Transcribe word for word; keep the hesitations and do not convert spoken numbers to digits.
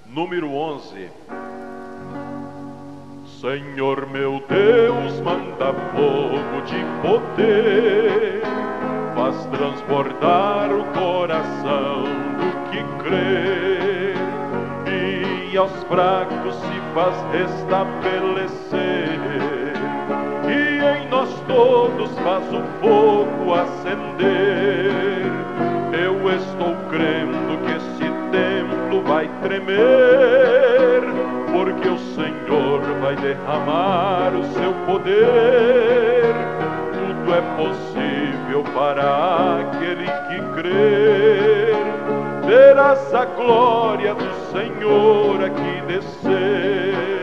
número onze. Senhor meu Deus, manda fogo de poder, faz transbordar o coração do que crê, e aos fracos se faz restabelecer, e em nós todos faz o fogo acender. Eu estou crendo que esse templo vai tremer, porque o Senhor vai derramar o seu poder. Tudo é possível para aquele que crer. Verás a glória do Senhor aqui descer.